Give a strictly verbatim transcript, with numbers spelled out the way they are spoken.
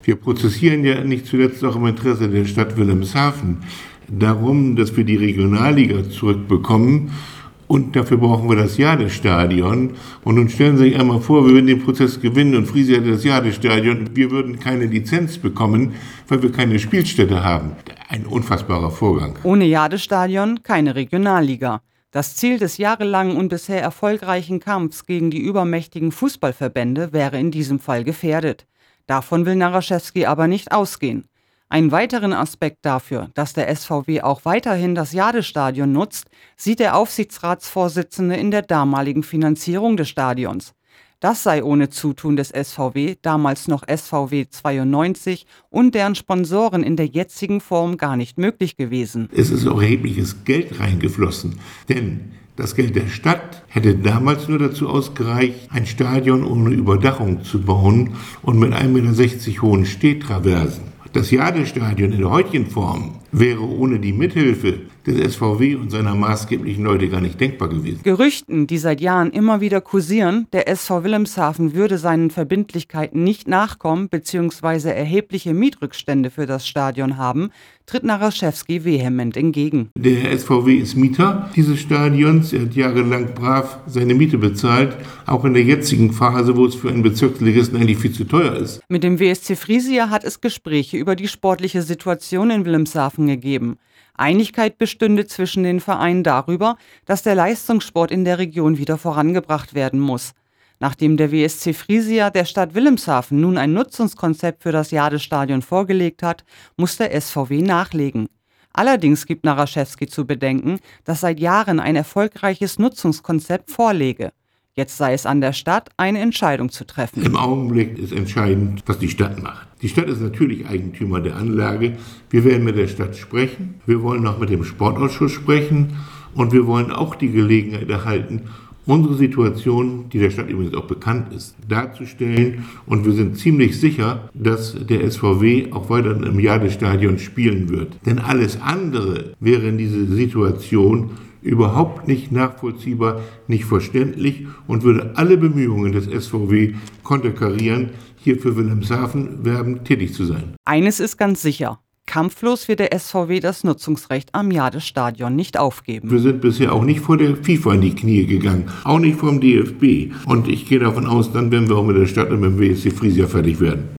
Wir prozessieren ja nicht zuletzt auch im Interesse der Stadt Wilhelmshaven darum, dass wir die Regionalliga zurückbekommen. Und dafür brauchen wir das Jadestadion. Und nun stellen Sie sich einmal vor, wir würden den Prozess gewinnen und Friesia hätte das Jadestadion. Wir würden keine Lizenz bekommen, weil wir keine Spielstätte haben. Ein unfassbarer Vorgang. Ohne Jadestadion keine Regionalliga. Das Ziel des jahrelangen und bisher erfolgreichen Kampfs gegen die übermächtigen Fußballverbände wäre in diesem Fall gefährdet. Davon will Naraschewski aber nicht ausgehen. Einen weiteren Aspekt dafür, dass der S V W auch weiterhin das Jadestadion nutzt, sieht der Aufsichtsratsvorsitzende in der damaligen Finanzierung des Stadions. Das sei ohne Zutun des S V W, damals noch S V W zweiundneunzig, und deren Sponsoren in der jetzigen Form gar nicht möglich gewesen. Es ist auch erhebliches Geld reingeflossen, denn das Geld der Stadt hätte damals nur dazu ausgereicht, ein Stadion ohne Überdachung zu bauen und mit ein Meter sechzig hohen Stehtraversen. Das Jadestadion in der heutigen Form wäre ohne die Mithilfe des S V W und seiner maßgeblichen Leute gar nicht denkbar gewesen. Gerüchten, die seit Jahren immer wieder kursieren, der S V Wilhelmshaven würde seinen Verbindlichkeiten nicht nachkommen bzw. erhebliche Mietrückstände für das Stadion haben, tritt Naraschewski vehement entgegen. Der S V W ist Mieter dieses Stadions. Er hat jahrelang brav seine Miete bezahlt, auch in der jetzigen Phase, wo es für einen Bezirksligisten eigentlich viel zu teuer ist. Mit dem W S C Friesia hat es Gespräche über die sportliche Situation in Wilhelmshaven gegeben. Einigkeit bestünde zwischen den Vereinen darüber, dass der Leistungssport in der Region wieder vorangebracht werden muss. Nachdem der W S C Friesia der Stadt Wilhelmshaven nun ein Nutzungskonzept für das Jadestadion vorgelegt hat, muss der S V W nachlegen. Allerdings gibt Naraschewski zu bedenken, dass seit Jahren ein erfolgreiches Nutzungskonzept vorläge. Jetzt sei es an der Stadt, eine Entscheidung zu treffen. Im Augenblick ist entscheidend, was die Stadt macht. Die Stadt ist natürlich Eigentümer der Anlage. Wir werden mit der Stadt sprechen. Wir wollen auch mit dem Sportausschuss sprechen. Und wir wollen auch die Gelegenheit erhalten, unsere Situation, die der Stadt übrigens auch bekannt ist, darzustellen. Und wir sind ziemlich sicher, dass der S V W auch weiter im Jadestadion spielen wird. Denn alles andere wäre in dieser Situation überhaupt nicht nachvollziehbar, nicht verständlich und würde alle Bemühungen des S V W konterkarieren, hier für Wilhelmshaven werbend tätig zu sein. Eines ist ganz sicher: Kampflos wird der S V W das Nutzungsrecht am Jadestadion nicht aufgeben. Wir sind bisher auch nicht vor der FIFA in die Knie gegangen, auch nicht vom D F B. Und ich gehe davon aus, dann werden wir auch mit der Stadt und mit dem W S C Friesia fertig werden.